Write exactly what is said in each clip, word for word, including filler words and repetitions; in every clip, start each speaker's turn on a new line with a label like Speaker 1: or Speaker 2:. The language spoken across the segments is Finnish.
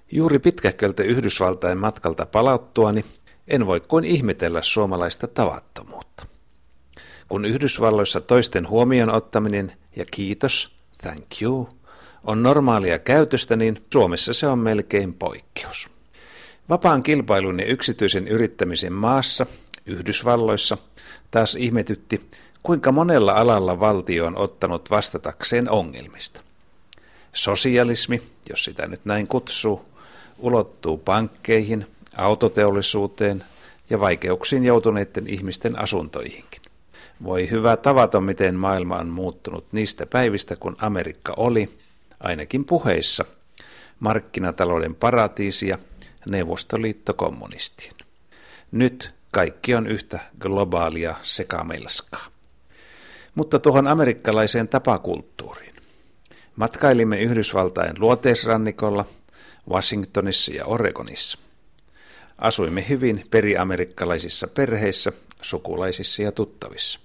Speaker 1: Juuri pitkähköltä Yhdysvaltain matkalta palauttuani en voi kuin ihmetellä suomalaista tavattomuutta. Kun Yhdysvalloissa toisten huomioon ottaminen ja kiitos, thank you, on normaalia käytöstä, niin Suomessa se on melkein poikkeus. Vapaan kilpailun ja yksityisen yrittämisen maassa, Yhdysvalloissa, taas ihmetytti, kuinka monella alalla valtio on ottanut vastatakseen ongelmista. Sosialismi, jos sitä nyt näin kutsuu, ulottuu pankkeihin, autoteollisuuteen ja vaikeuksiin joutuneiden ihmisten asuntoihinkin. Voi hyvä tavaton, miten maailma on muuttunut niistä päivistä, kun Amerikka oli, ainakin puheissa, markkinatalouden paratiisia, Neuvostoliitto kommunistien. Nyt kaikki on yhtä globaalia sekamelskaa. Mutta tuohon amerikkalaiseen tapakulttuuriin. Matkailimme Yhdysvaltain luoteisrannikolla, Washingtonissa ja Oregonissa. Asuimme hyvin periamerikkalaisissa perheissä, sukulaisissa ja tuttavissa.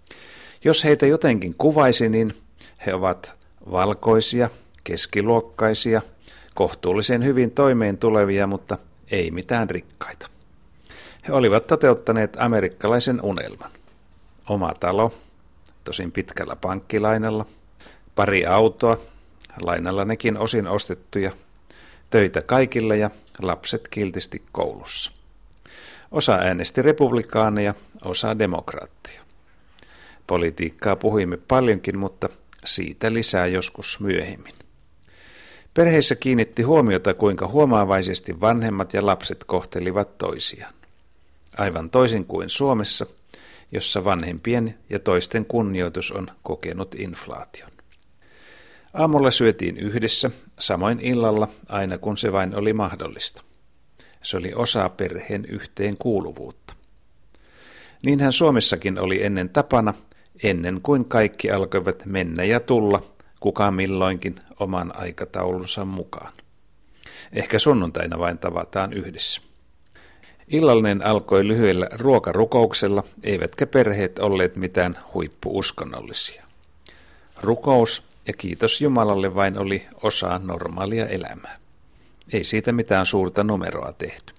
Speaker 1: Jos heitä jotenkin kuvaisi, niin he ovat valkoisia, keskiluokkaisia, kohtuullisen hyvin toimeen tulevia, mutta ei mitään rikkaita. He olivat toteuttaneet amerikkalaisen unelman. Oma talo, tosin pitkällä pankkilainalla, pari autoa, lainalla nekin osin ostettuja, töitä kaikille ja lapset kiltisti koulussa. Osa äänesti republikaaneja, osa demokraatteja. Politiikkaa puhuimme paljonkin, mutta siitä lisää joskus myöhemmin. Perheissä kiinnitti huomiota, kuinka huomaavaisesti vanhemmat ja lapset kohtelivat toisiaan. Aivan toisin kuin Suomessa, jossa vanhempien ja toisten kunnioitus on kokenut inflaation. Aamulla syötiin yhdessä, samoin illalla, aina kun se vain oli mahdollista. Se oli osa perheen yhteenkuuluvuutta. Niinhän Suomessakin oli ennen tapana, ennen kuin kaikki alkoivat mennä ja tulla, kuka milloinkin oman aikataulunsa mukaan. Ehkä sunnuntaina vain tavataan yhdessä. Illallinen alkoi lyhyellä ruokarukouksella, eivätkä perheet olleet mitään huippuuskonnollisia. Rukous ja kiitos Jumalalle vain oli osa normaalia elämää. Ei siitä mitään suurta numeroa tehty.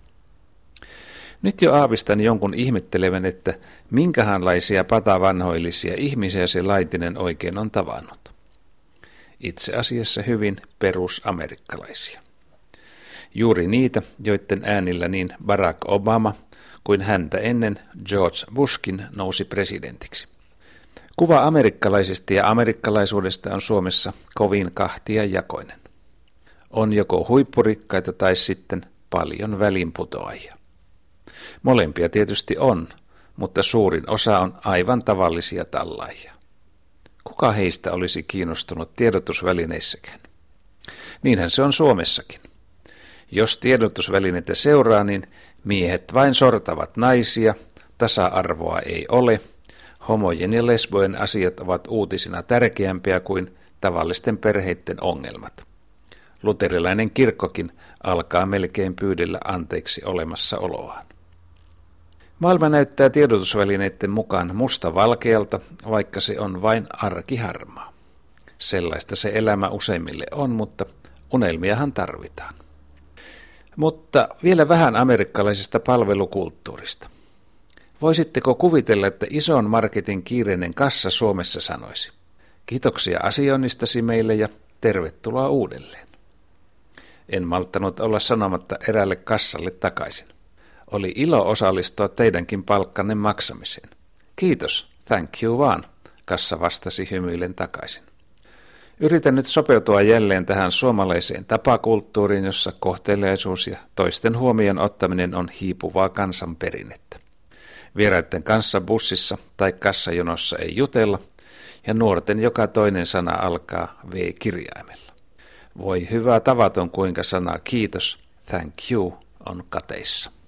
Speaker 1: Nyt jo aavistan jonkun ihmettelevän, että minkähänlaisia patavanhoillisia ihmisiä se Laitinen oikein on tavannut. Itse asiassa hyvin perusamerikkalaisia. Juuri niitä, joiden äänillä niin Barack Obama kuin häntä ennen George Bushkin nousi presidentiksi. Kuva amerikkalaisista ja amerikkalaisuudesta on Suomessa kovin kahtiajakoinen. On joko huippurikkaita tai sitten paljon välinputoajia. Molempia tietysti on, mutta suurin osa on aivan tavallisia tallaajia. Kuka heistä olisi kiinnostunut tiedotusvälineissäkään? Niinhän se on Suomessakin. Jos tiedotusvälineitä seuraa, niin miehet vain sortavat naisia, tasa-arvoa ei ole, homojen ja lesbojen asiat ovat uutisina tärkeämpiä kuin tavallisten perheiden ongelmat. Luterilainen kirkkokin alkaa melkein pyydellä anteeksi olemassaoloaan. Maailma näyttää tiedotusvälineiden mukaan mustavalkealta, vaikka se on vain arkiharmaa. Sellaista se elämä useimmille on, mutta unelmiahan tarvitaan. Mutta vielä vähän amerikkalaisesta palvelukulttuurista. Voisitteko kuvitella, että ison marketin kiireinen kassa Suomessa sanoisi: kiitoksia asioinnistasi meille ja tervetuloa uudelleen. En malttanut olla sanomatta eräälle kassalle takaisin. Oli ilo osallistua teidänkin palkkanne maksamiseen. Kiitos, thank you vaan, kassa vastasi hymyillen takaisin. Yritän nyt sopeutua jälleen tähän suomalaiseen tapakulttuuriin, jossa kohteliaisuus ja toisten huomioon ottaminen on hiipuvaa kansanperinnettä. Vieraiden kanssa bussissa tai kassajonossa ei jutella, ja nuorten joka toinen sana alkaa V-kirjaimella. Voi hyvä tavaton, kuinka sana kiitos, thank you, on kateissa.